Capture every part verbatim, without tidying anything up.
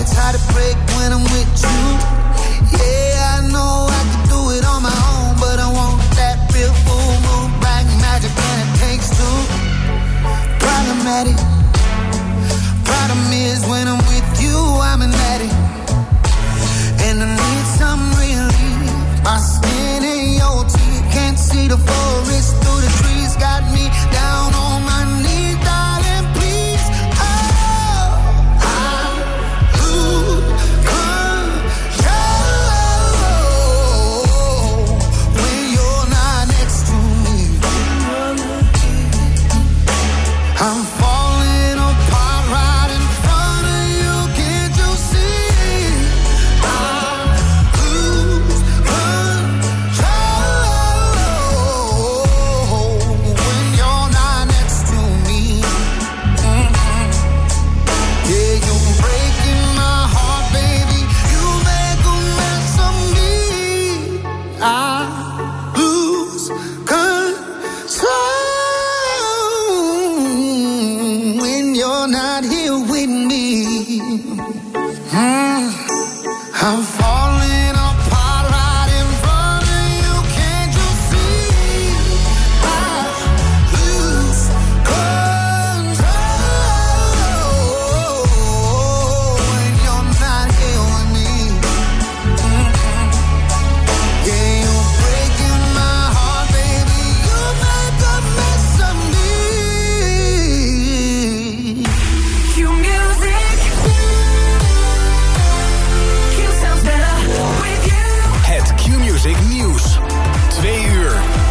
it's hard to break when I'm with you. Yeah, I know I could do it on my own, but I want that real full moon, black magic, and it takes two. Problematic. Problem is when I'm with you, I'm an addict, and I need some relief. My skin ain't your teeth, can't see the forest through the trees. Got me down on my knees, darling, please. Oh, I lose control when you're not next to me. I'm falling apart right in front of you, can't you see? I lose control when you're not next to me. Mm-hmm. Yeah, you're breaking my heart, baby. You make a mess of me. I lose control when you're not here with me. Mm. I'm falling apart right in front of you, can't you see? I lose control when you're not here with me. Mm-hmm. Yeah, you're breaking my heart, baby. You make a mess of me. Q music. Q sounds better with you. Het Q-Music nieuws. Twee uur.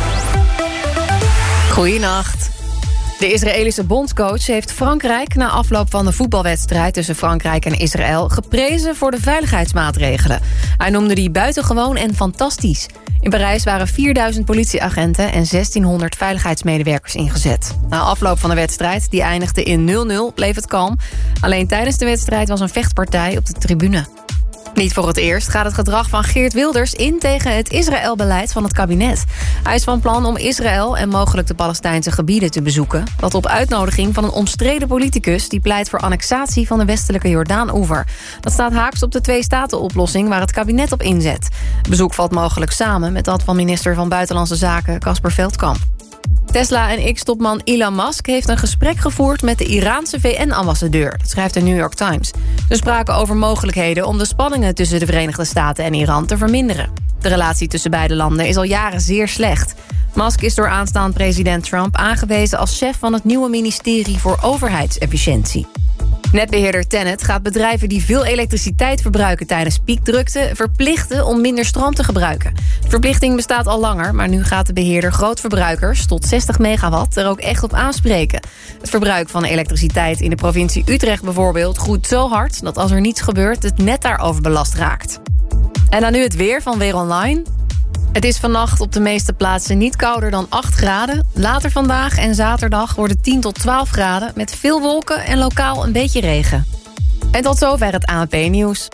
Goeienacht. De Israëlische bondscoach heeft Frankrijk na afloop van de voetbalwedstrijd tussen Frankrijk en Israël geprezen voor de veiligheidsmaatregelen. Hij noemde die buitengewoon en fantastisch. In Parijs waren vierduizend politieagenten en zestienhonderd veiligheidsmedewerkers ingezet. Na afloop van de wedstrijd, die eindigde in nul nul, bleef het kalm. Alleen tijdens de wedstrijd was een vechtpartij op de tribune. Niet voor het eerst gaat het gedrag van Geert Wilders in tegen het Israël-beleid van het kabinet. Hij is van plan om Israël en mogelijk de Palestijnse gebieden te bezoeken. Dat op uitnodiging van een omstreden politicus die pleit voor annexatie van de westelijke Jordaan-oever. Dat staat haaks op de twee-staten-oplossing waar het kabinet op inzet. Het bezoek valt mogelijk samen met dat van minister van Buitenlandse Zaken Casper Veldkamp. Tesla en X-topman Elon Musk heeft een gesprek gevoerd met de Iraanse V N-ambassadeur. Dat schrijft de New York Times. Ze spraken over mogelijkheden om de spanningen tussen de Verenigde Staten en Iran te verminderen. De relatie tussen beide landen is al jaren zeer slecht. Musk is door aanstaand president Trump aangewezen als chef van het nieuwe ministerie voor overheidsefficiëntie. Netbeheerder TenneT gaat bedrijven die veel elektriciteit verbruiken tijdens piekdrukte verplichten om minder stroom te gebruiken. De verplichting bestaat al langer, maar nu gaat de beheerder grootverbruikers tot zestig megawatt er ook echt op aanspreken. Het verbruik van elektriciteit in de provincie Utrecht bijvoorbeeld groeit zo hard dat als er niets gebeurt het net daarover belast raakt. En dan nu het weer van Weer Online. Het is vannacht op de meeste plaatsen niet kouder dan acht graden. Later vandaag en zaterdag worden tien tot twaalf graden... met veel wolken en lokaal een beetje regen. En tot zover het A N P-nieuws.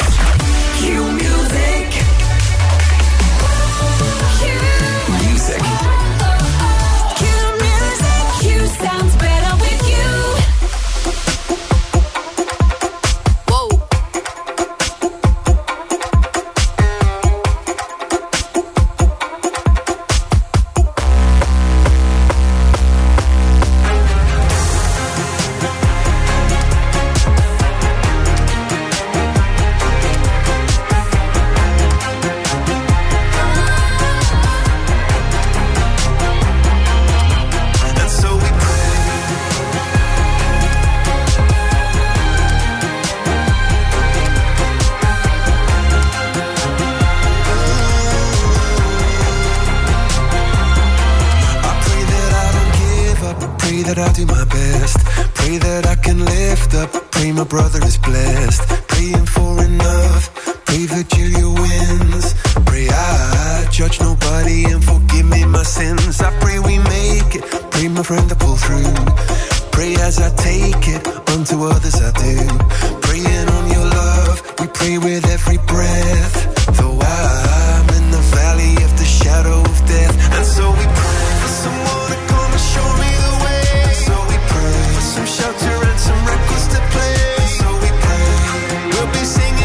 That I do my best. Pray that I can lift up. Pray my brother is blessed. Praying for enough. Pray Virgilia wins. Pray I judge nobody and forgive me my sins. I pray we make it. Pray my friend to pull through. Pray as I take it. Unto others I do. Praying on your love. We pray with every breath. Though I'm in the valley of the shadow of death. And so we pray for someone to come and show me the way. Some shelter and some records to play. So we pray. We'll be singing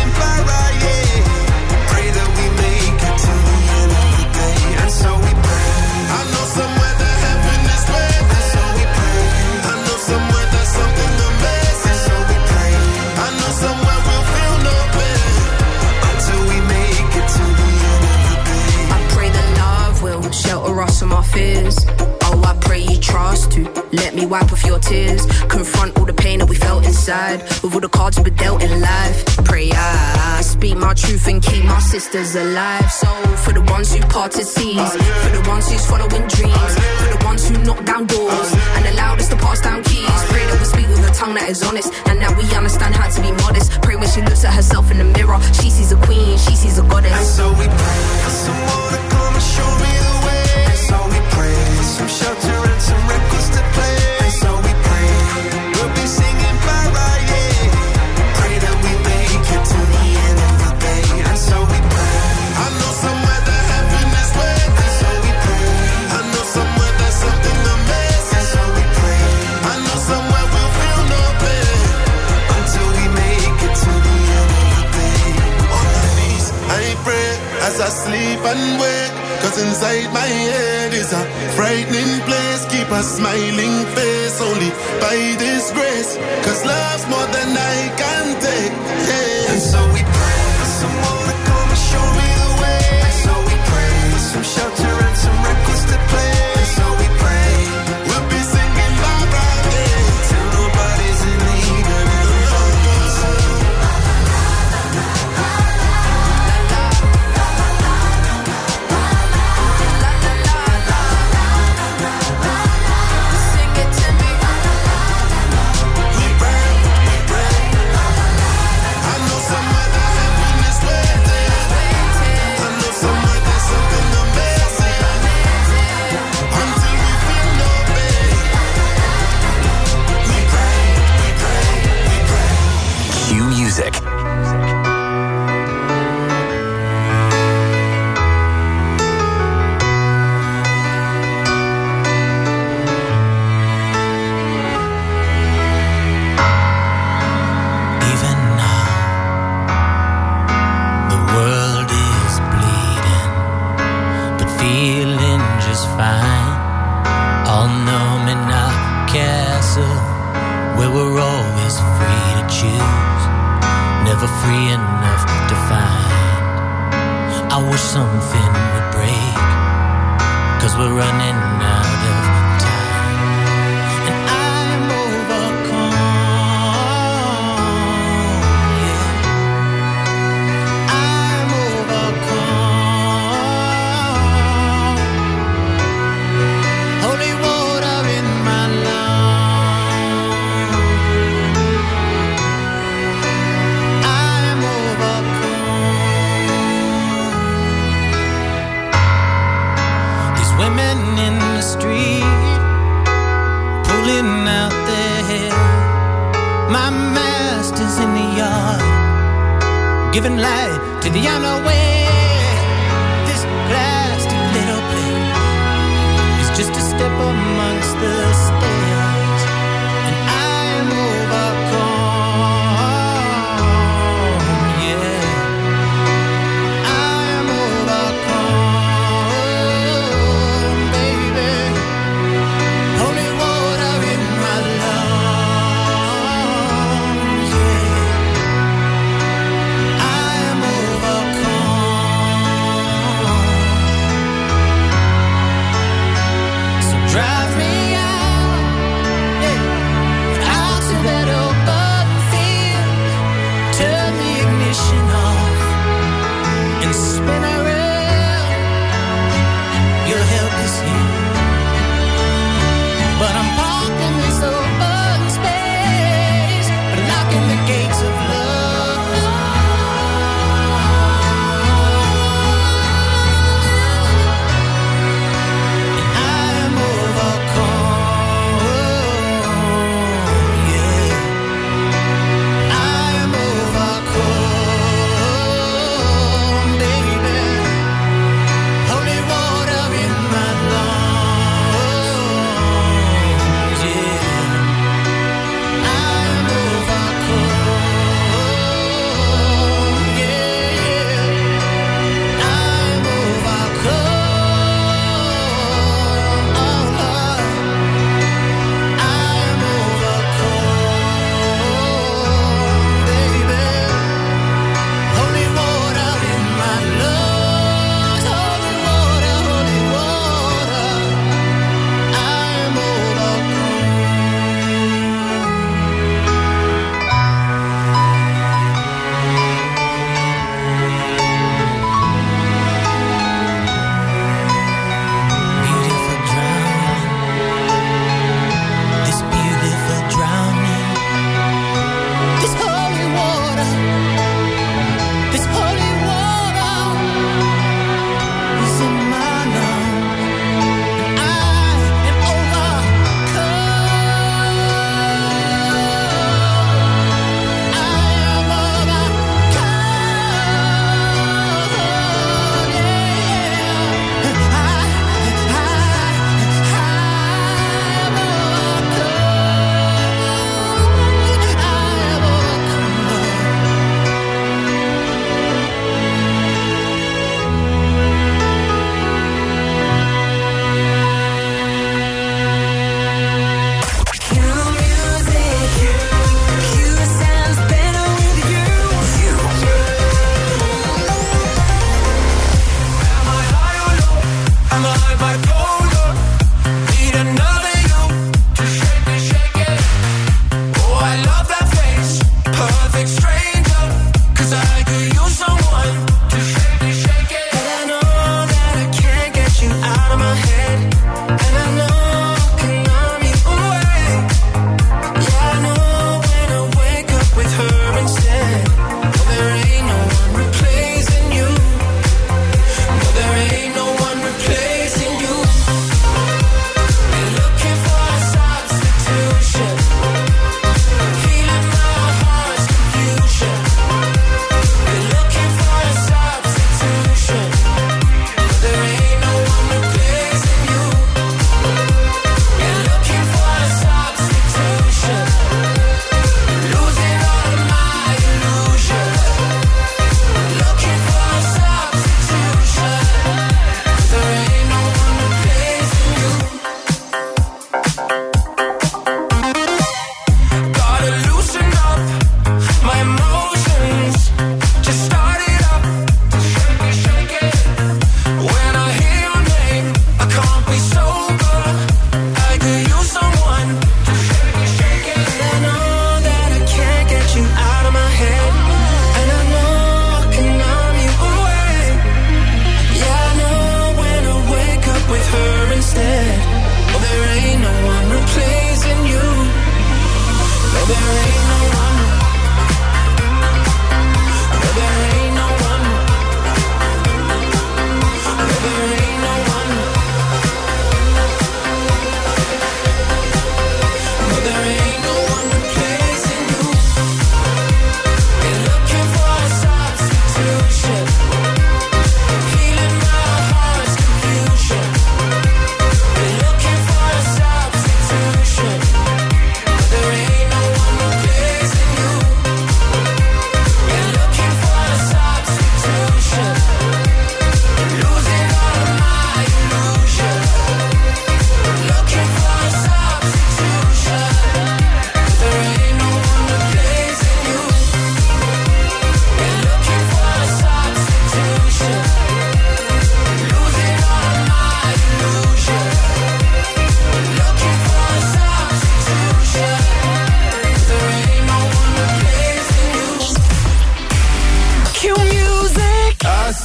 finally wipe off your tears. Confront all the pain that we felt inside. With all the cards we were dealt in life. Pray I speak my truth and keep my sisters alive. So for the ones who parted seas, for the ones who's following dreams, for the ones who knock down doors and allowed us to pass down keys. Pray that we speak with a tongue that is honest and that we understand how to be modest. Pray when she looks at herself in the mirror, she sees a queen, she sees a goddess. And so we pray for someone to come and show me the way. And so we pray for some shelter and some records to play. And so we pray we'll be singing bye-bye, yeah. Pray that we make it to the end of the day. And so we pray. I know somewhere that heaven is waiting. And so we pray. I know somewhere there's something amazing. And so we pray. I know somewhere we'll feel no pain until we make it to the end of the day. On my knees, I pray as I sleep and wake. Cause inside my head is a frightening place. Keep a smiling face only by this grace. Cause love's more than I can take, yeah. And so we pray for someone to come and show me the way. And so we pray for some shelter and some records to play. And so we pray we'll be singing bye-bye, yeah, till nobody's in need of Music. Even now, the world is bleeding, but feeling just fine. All numb in our castle, where we're always free to choose, never free enough to find. I wish something would break, cause we're running out of time. And I'm overcome, yeah. I'm overcome. Holy water in my lungs. I'm overcome. These women in the street pulling out their hair. My master's in the yard giving light to the unaware. This plastic little plate is just a step amongst the stairs. And I'm overcome, yeah. I'm overcome, baby. Holy water in my lungs, yeah. I'm overcome. So drive me out, yeah, out to that open field. Turn the ignition off and spin around. Your help is here, but I'm parked in this open space, blocking the gates of love. And I'm overcome, yeah. I'm overcome, baby. Holy water in my lungs, yeah.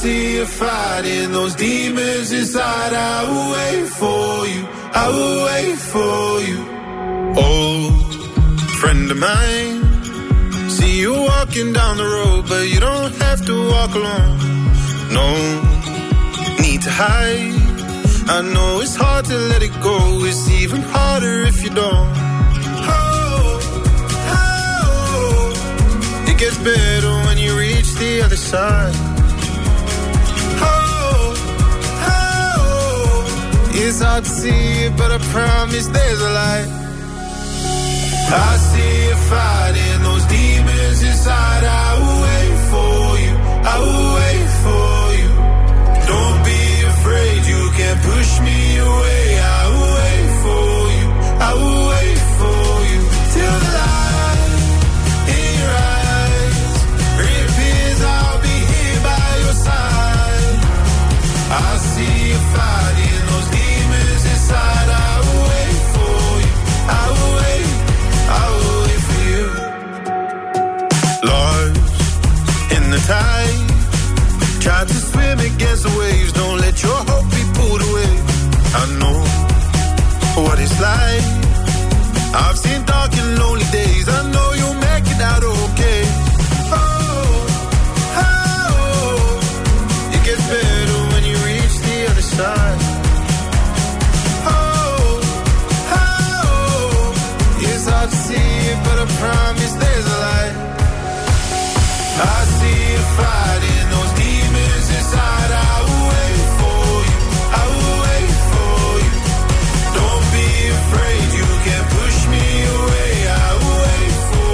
see you fighting those demons inside. I will wait for you, I will wait for you. Old friend of mine, see you walking down the road, but you don't have to walk alone. No need to hide. I know it's hard to let it go. It's even harder if you don't. Oh, oh, it gets better when you reach the other side. Oh, oh, it's hard to see it, but I promise there's a light. I see you fighting those demons inside. I will wait for you, I will wait for you. Don't be afraid, you can't push me away. I will wait for you, I will wait for you. Till the light in your eyes reappears, I'll be here by your side. I see you fighting those demons inside. I will wait for you, I will wait, I will wait for you. Lost in the tide, try to swim against the waves. Don't let your hope be pulled away. I know what it's like. I've seen dark and lonely days. I know you'll make it out okay. Oh, oh, it gets better when you reach the other side. Oh, oh, it's hard to see it, but I promise there's a light. I see you fighting those demons inside. I will wait for you, I will wait for you. Don't be afraid, you can't push me away. I will wait for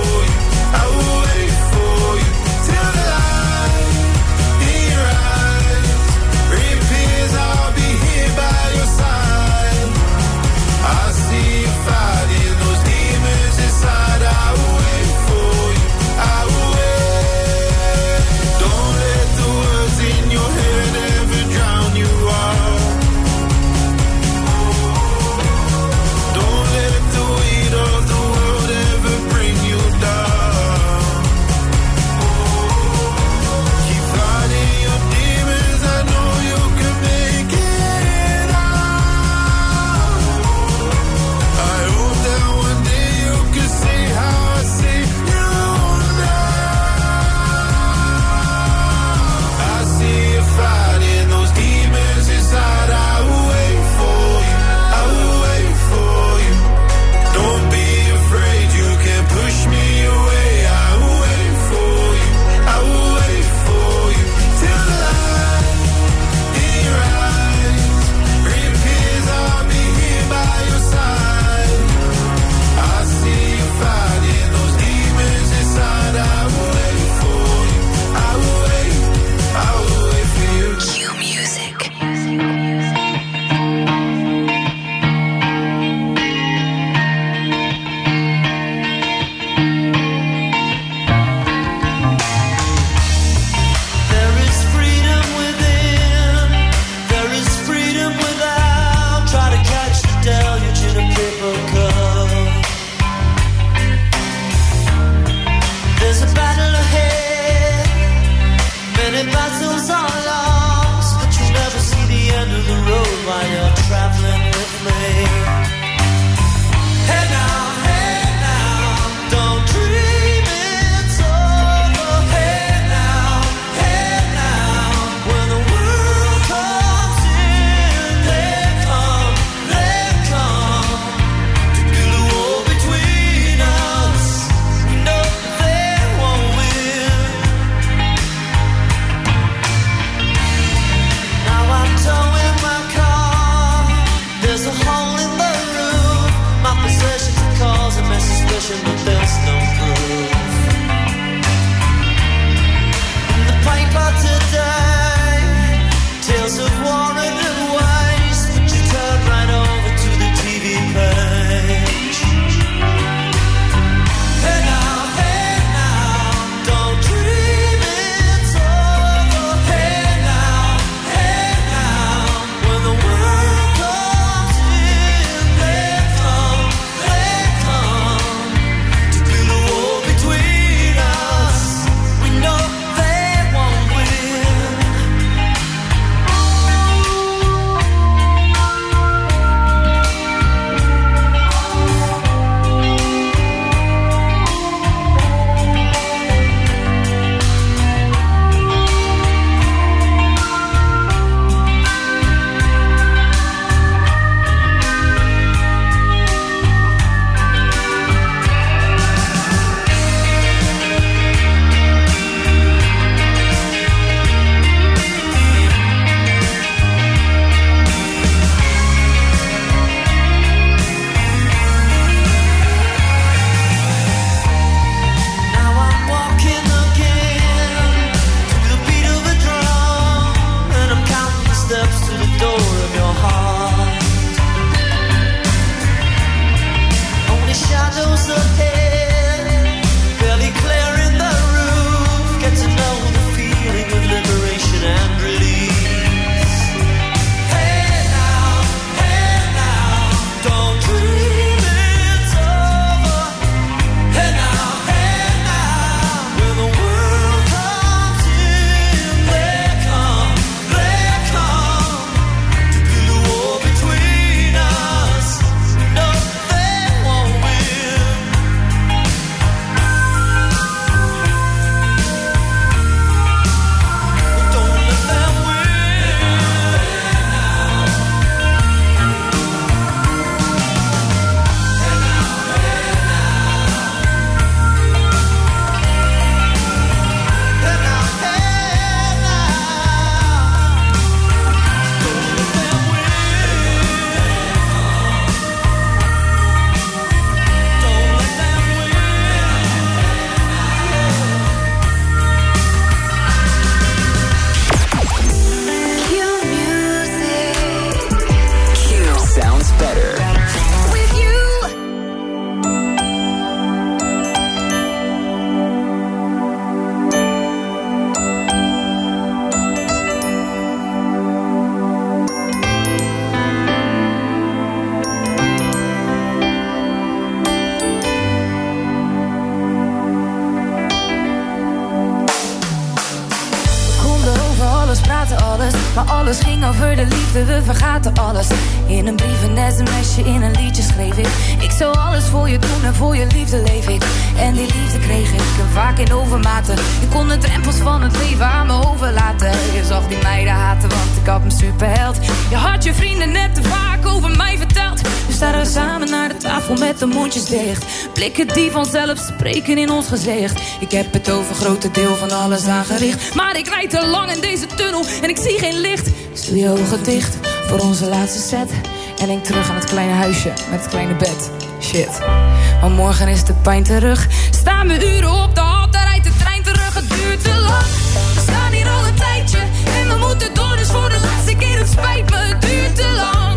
praten alles, maar alles ging over de liefde, we vergaten alles. In een brief, een sms'je, in een liedje schreef ik. Ik zou alles voor je doen en voor je liefde leef ik. En die liefde kreeg ik, en vaak in overmaten. Je kon de drempels van het leven aan me overlaten. Je zag die meiden haten, want ik had een superheld. Je had je vrienden net te vaak over mij verteld. We staan samen naar de tafel met de mondjes dicht. Blikken die vanzelf spreken in ons gezicht. Ik heb het over grote deel van alles aangericht. Maar ik rijd te lang in deze tunnel en ik zie geen licht. Dus doe je ogen dicht voor onze laatste set. En denk terug aan het kleine huisje met het kleine bed. Shit, maar morgen is de pijn terug. Staan we uren op de hal, daar rijdt de trein terug. Het duurt te lang, we staan hier al een tijdje. En we moeten door, dus voor de laatste keer, het spijt me. Het duurt te lang.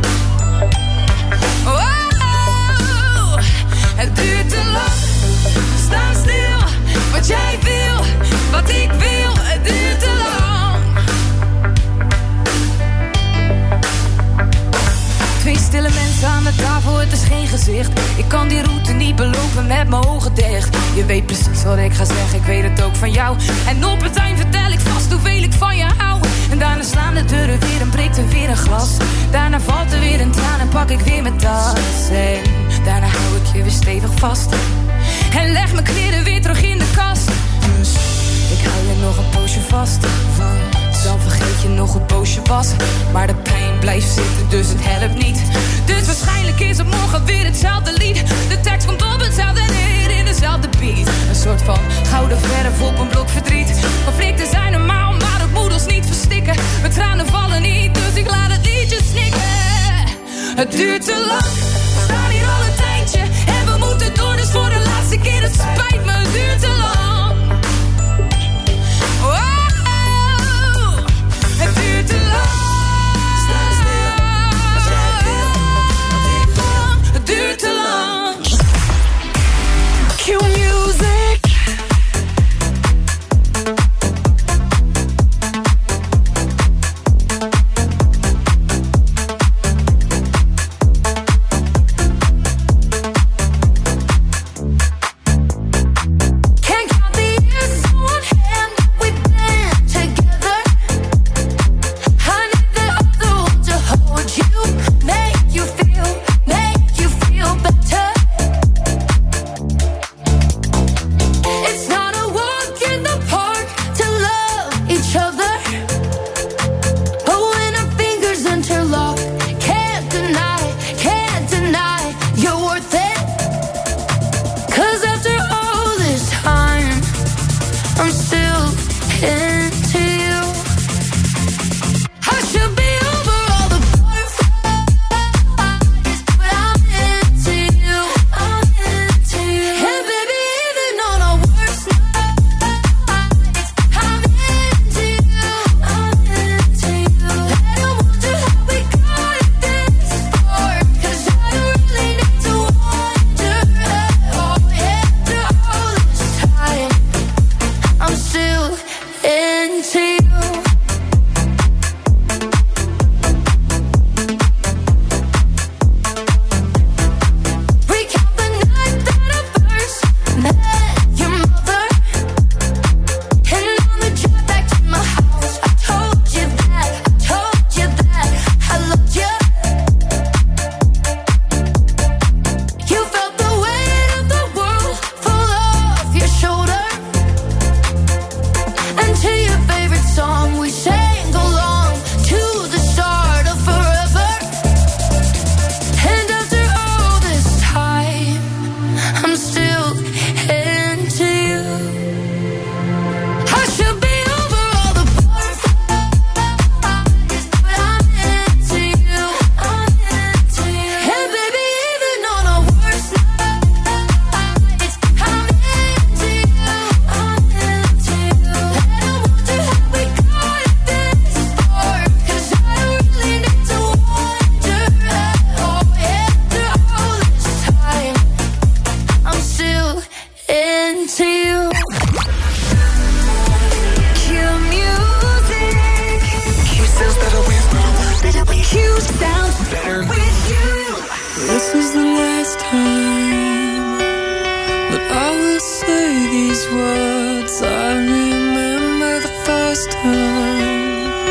Oh, het duurt te lang. Sta stil, wat jij wil, wat ik wil. Het duurt te lang. Twee stille mensen aan de tafel, het is geen gezicht. Ik kan die route niet belopen met mijn ogen dicht. Je weet precies wat ik ga zeggen, ik weet het ook van jou. En op het eind vertel ik vast hoeveel ik van je hou. En daarna slaan de deuren weer en breekt er weer een glas. Daarna valt er weer een traan en pak ik weer mijn tas. En daarna hou ik je weer stevig vast. En leg mijn kleren weer terug in de kast. Dus ik hou je nog een poosje vast. Dan vergeet je nog hoe boos je was. Maar de pijn blijft zitten, dus het helpt niet. Dus waarschijnlijk is het morgen weer hetzelfde lied. De tekst komt op hetzelfde neer in dezelfde beat. Een soort van gouden verf op een blok verdriet. Conflicten zijn normaal, maar het moet ons niet verstikken. Mijn tranen vallen niet, dus ik laat het liedje snikken. Het duurt te lang, we staan hier al een tijdje. En we moeten door, dus voor de laatste keer, het spijt me. Het duurt te lang. Oh. Het duurt te lang. Sta stil, wat jij wil, wat ik wil. Het duurt te lang. Q-music. these words. I remember the first time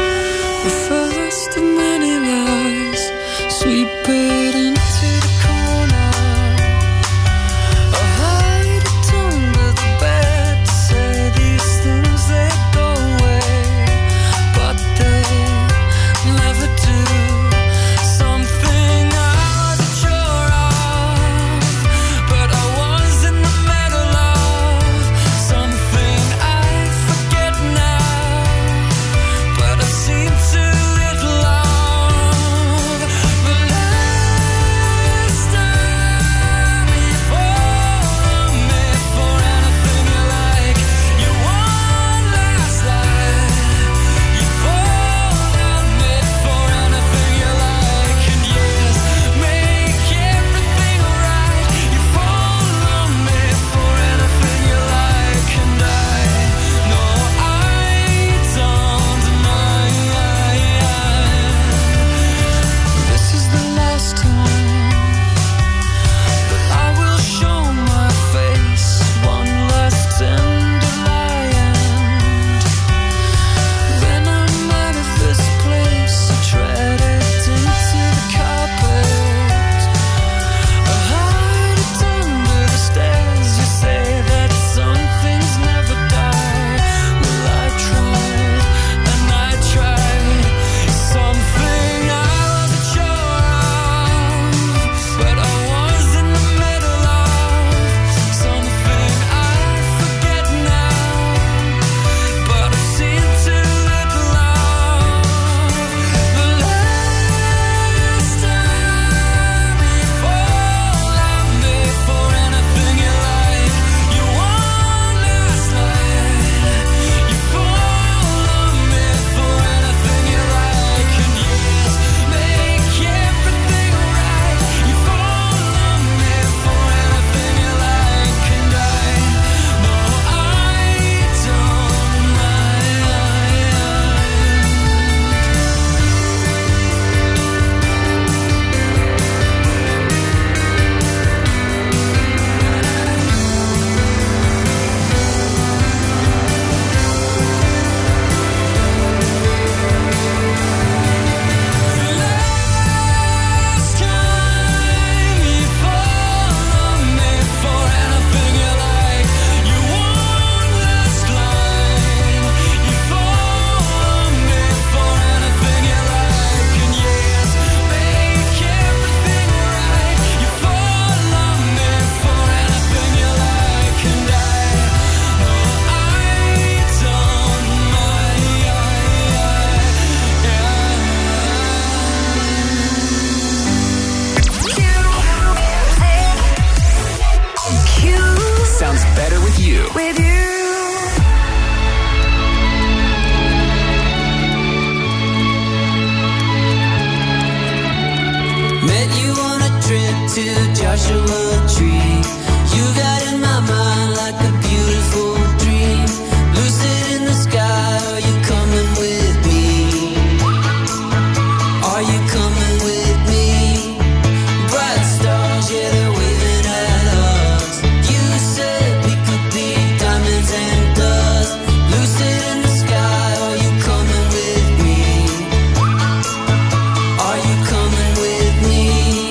Joshua tree. You got in my mind like a beautiful dream. Lucid in the sky, are you coming with me? Are you coming with me? Bright stars, yeah, they're waving at us. You said we could be diamonds and dust. Lucid in the sky, are you coming with me? Are you coming with me?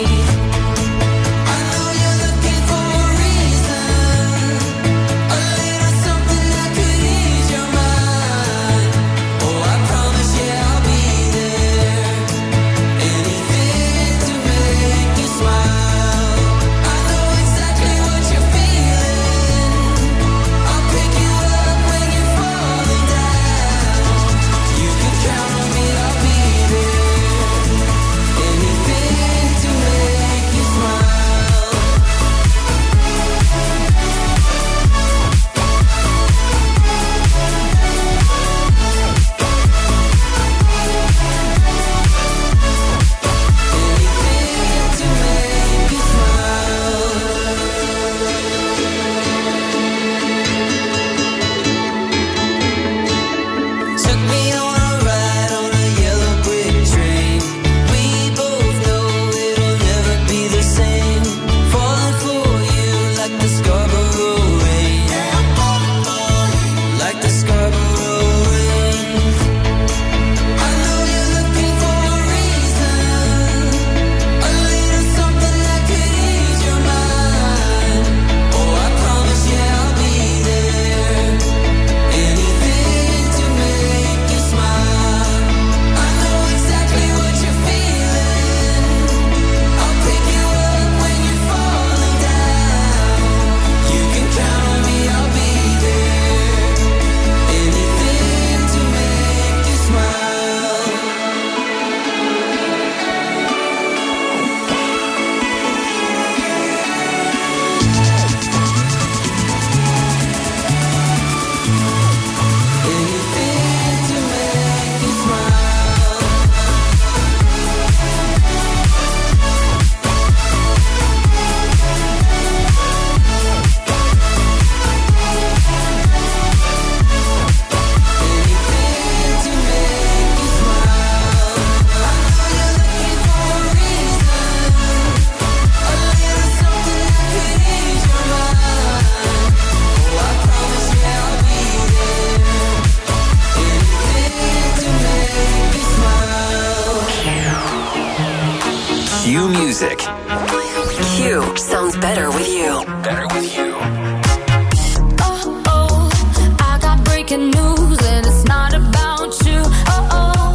I know you're looking for a reason, a little something that could ease your mind. Oh, I promise, yeah, I'll be there. Anything to make you smile. I know exactly what you're feeling. I'll pick you up when you're falling down. You can count on me, I'll be there. Anything to make you smile. Anything to make you smile. Took me on a ride on a yellow brick train. We both know it'll never be the same. Falling for you like the Scarborough rain. Like the Scarborough rain. I know you're looking for a reason, a little something that could ease your mind. Oh, I promise, yeah, I'll be there. Anything to make you smile. I know exactly what you're feeling. I'll pick you up when you're falling down. You can count on me, I'll be there. Anything to make you smile. Anything to make you smile. Anything to make you smile. I know you're looking for a reason, a little something that could ease your mind. Oh, I promise, yeah, I'll be there. Anything to make you smile. Q Music. Q sounds better with you. Better with you. Oh, oh, I got breaking news and it's not about you. Oh, oh,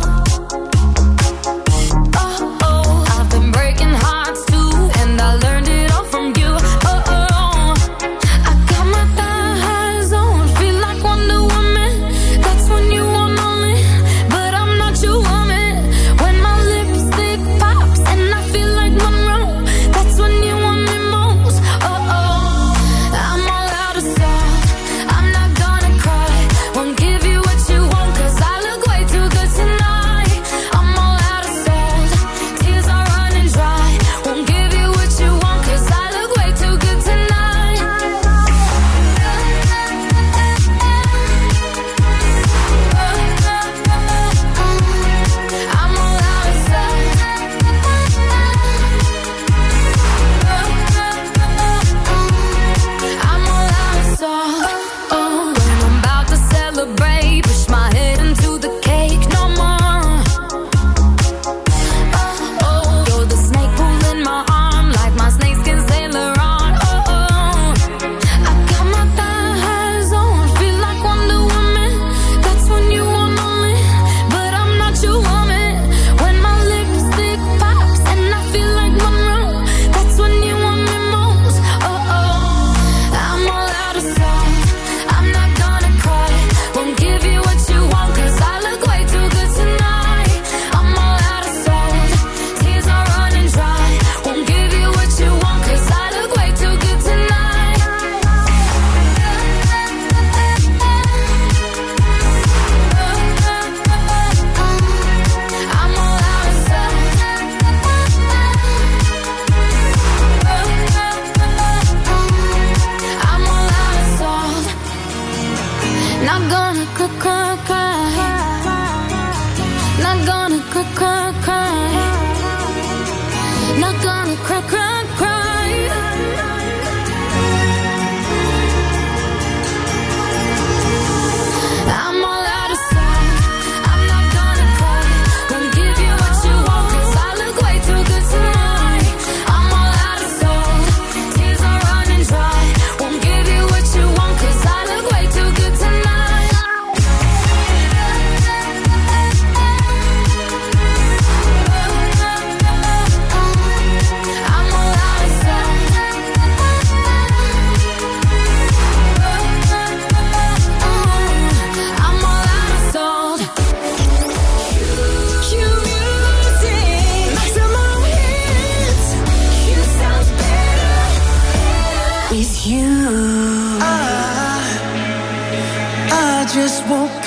oh, oh, I've been breaking hearts too, and I learned it all from you. Oh, oh, I got my thighs on, feel like Wonder Woman. That's when you want me, but I'm not your woman. When my lipstick pops and I feel like Monroe, that's when you want me most. Oh, oh,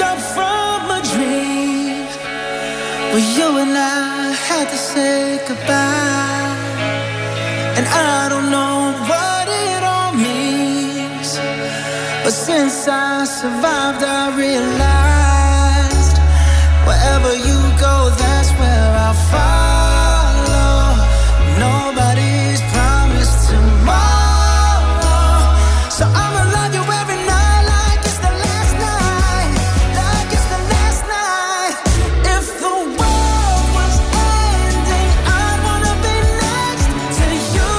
up from a dream where you and I had to say goodbye. And I don't know what it all means, but since I survived I realized wherever you go, that's where I'll follow. Nobody's promised tomorrow, so I'ma love you every night like it's the last night, like it's the last night. If the world was ending, I'd wanna be next to you.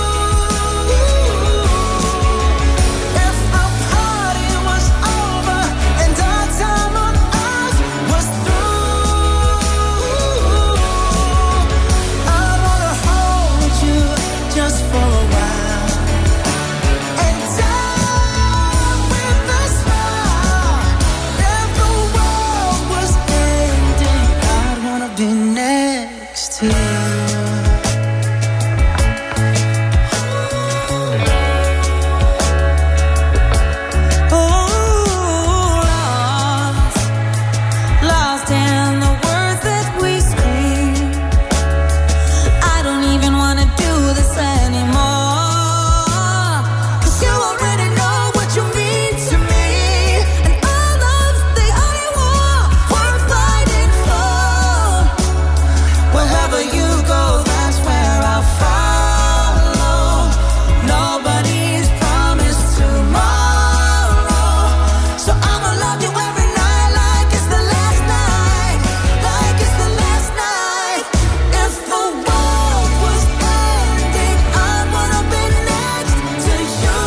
If the party was over and our time on earth was through, I'd wanna hold you just for a while and die with a smile. If the world was ending, I'd wanna be next to you. Ooh, lost, lost in the words that we scream. I don't even wanna do this anymore, 'cause you already know what you mean to me, and all love's the only war worth fighting for. Wherever you go, that's where I'll follow. Nobody's promised tomorrow, so I'ma love you every night like it's the last night, like it's the last night. If the world was ending, I'd wanna be next to you.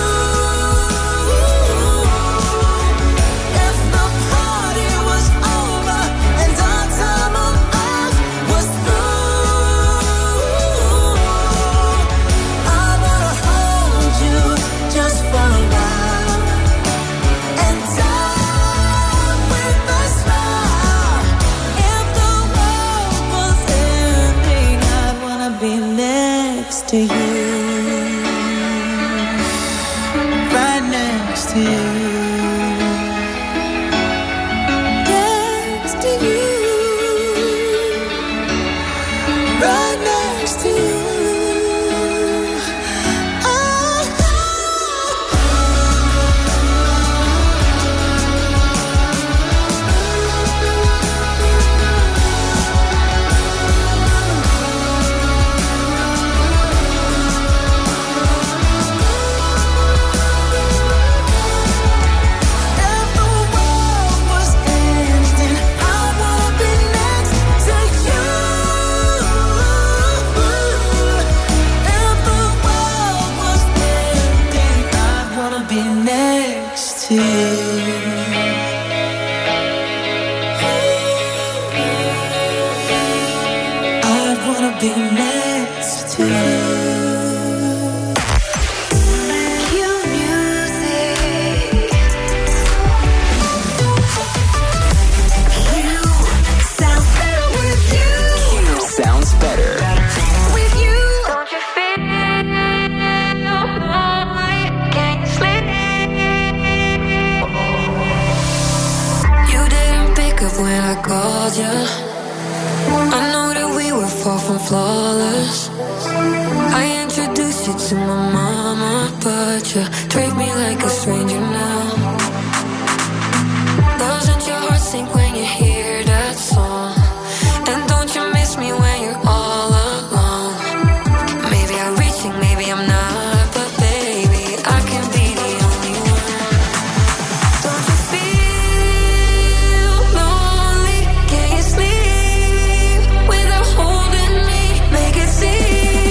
If the party was over and our time on earth was through, I wanna hold you just for a while and die with a smile. If the world was ending, I'd wanna be next to you, right next to you, next to you, right next to you. Oh, if the world was ending, I wanna be next to you. If the world was ending, I wanna be next to you. I wanna be next to you. Cue music. You sound better with you. Sounds better. With you. Don't you feel like can you sleep? You didn't pick up when I called you. I know that we were far from flawless. I introduced you to my mama, but you treat me like a stranger now. Doesn't your heart sink when you hear that song? And don't you miss me when you're all alone? Maybe I'm reaching, maybe I'm not, but baby, I can be the only one. Don't you feel lonely? Can you sleep without holding me? Make it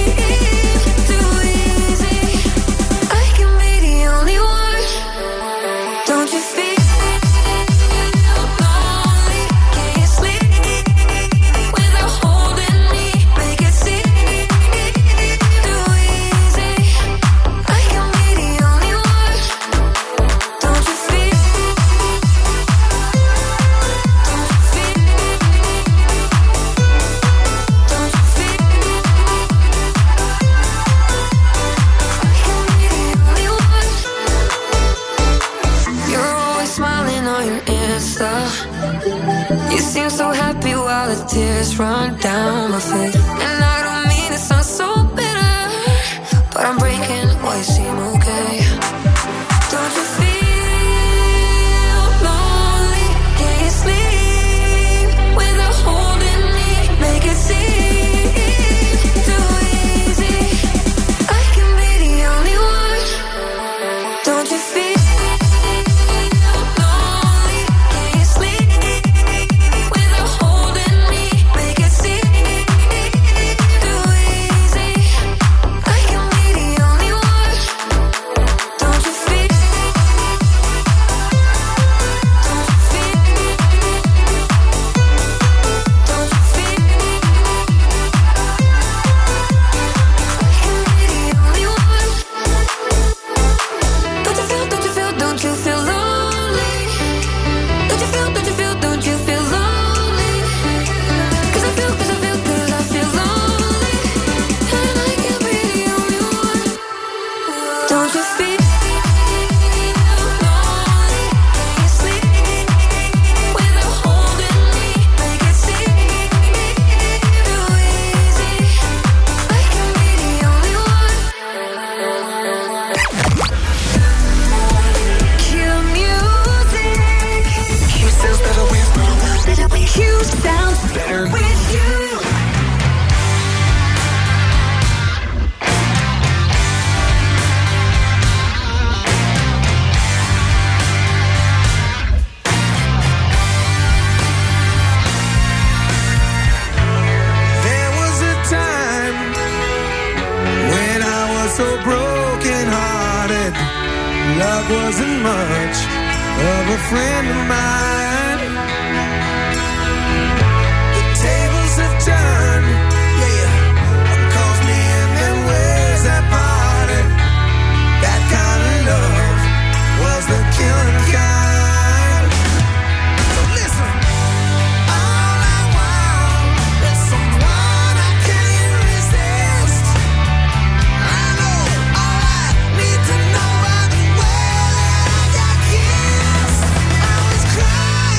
seem too easy. I can be the only one. You seem so happy while the tears run down my face. And I don't mean it sounds so bitter, but I'm breaking while you seem okay. Don't you feel lonely? Can you sleep without holding me? Make it seem too easy. I can be the only one. Don't you feel wasn't much of a friend of mine. The tables have turned, yeah, calls me in them ways that parted. That kind of love was the killing kind. So listen, all I want is someone I can't resist. I know all I need to know. I was crying.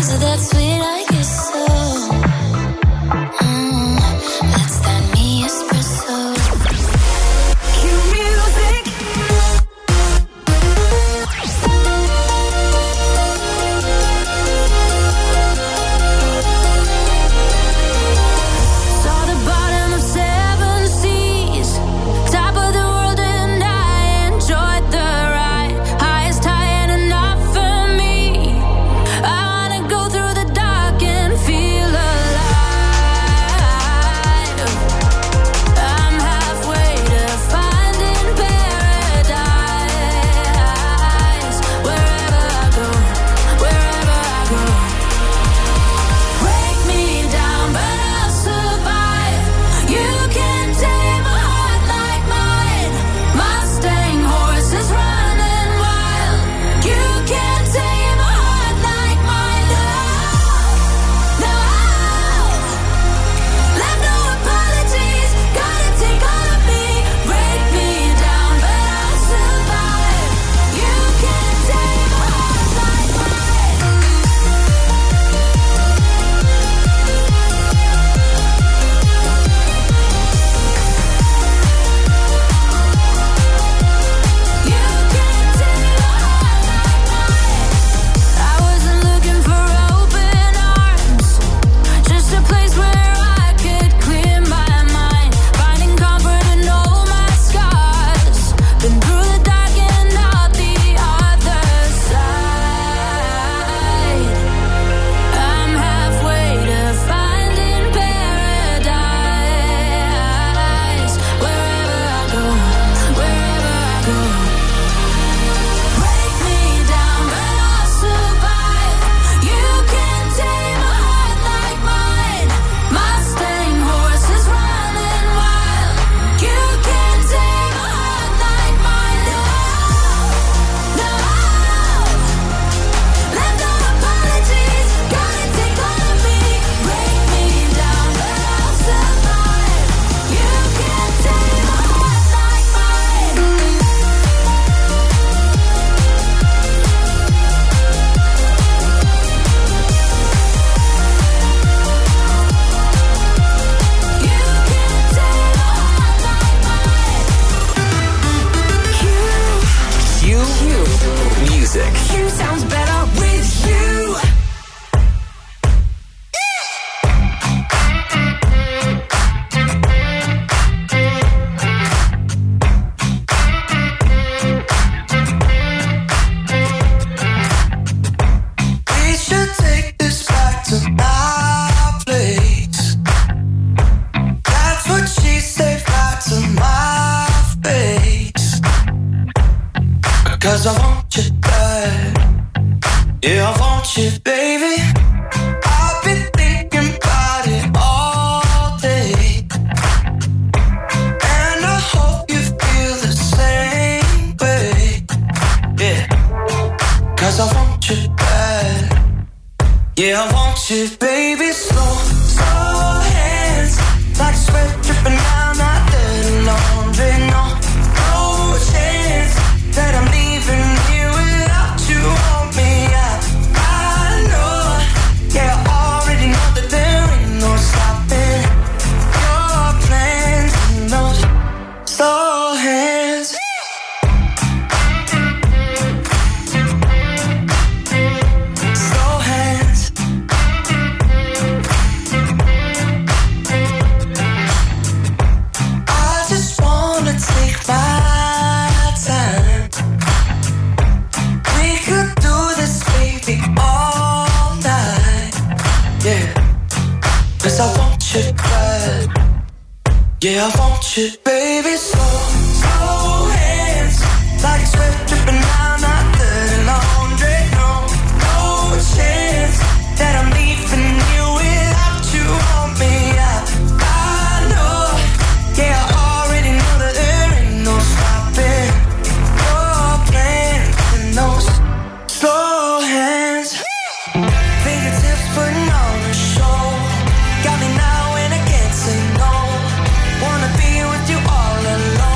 Is that sweet? I guess so. Mm, that's that me espresso. Cue music. Saw the bottom of seven seas, top of the world, and I enjoyed the ride. Highest high and enough for me. I wanna go through the dark and feel alive. I'm halfway to finding paradise. Wherever I go, wherever I go. Break me down, but I'll survive. You can tame a heart like mine. Mustang horses running wild. You can tame a heart like mine. No, no. Left no apologies. Gotta take all of me. Break me down, but I'll survive. You can tame a heart like mine. You can tame a heart like mine. I wasn't looking for open arms, just a place where I could clear my mind, finding comfort in all my scars. Been through the dark and out the other side. I'm halfway to finding paradise. Wherever I go, wherever I go. Break me down, but I'll survive. You can tame a heart like mine. Mustang horses running wild. You can tame a heart like mine. No, no. Left no apologies. Gotta take all of me. Break me down, but I'll survive. You can tame a heart like mine. You can tame a heart like mine. Q Music. Q sounds better with you. We should take this back to my place. That's what she said right to my face. Cause I want you bad. Yeah, I want you, baby. I've been thinking about it all day. And I hope you feel the same way. Yeah. Cause I want you bad. Yeah, I want you, baby. Slow, slow hands, like sweat dripping down out the laundry. No, no chance that I'm leaving you without you on me. I, I know, yeah, I already know that there ain't no stopping your plans and those slow hands. Slow hands. I just wanna take my time. We could do this, baby, all night. Yeah. Cause I want you bad. Yeah, I want you, baby. Slow, slow hands, like sweat dripping down out the laundry. No, no chance that I'm leaving you without you on me. I, I know, yeah, I already know that there ain't no stopping your plans and those slow hands. Fingertips putting on a show. Got me now and I can't say no. Wanna be with you all alone.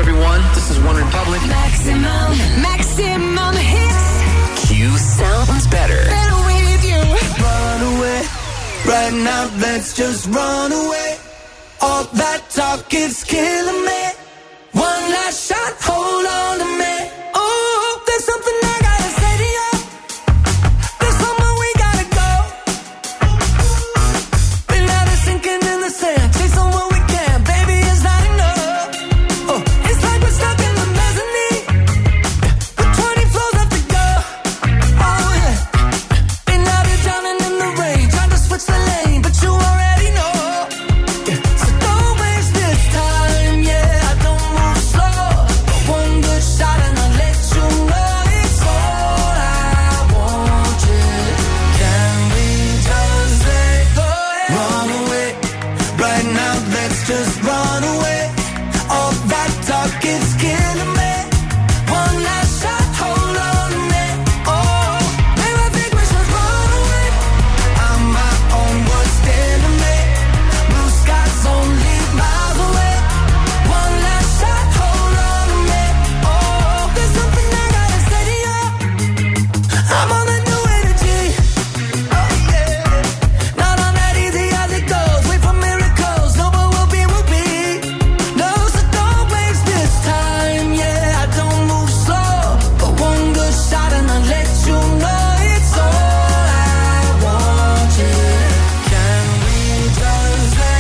everyone. This is One Republic. Maximum, maximum hits. Q sounds better. Better with you. Run away, right now let's just run away. All that talk is killing me. One last shot.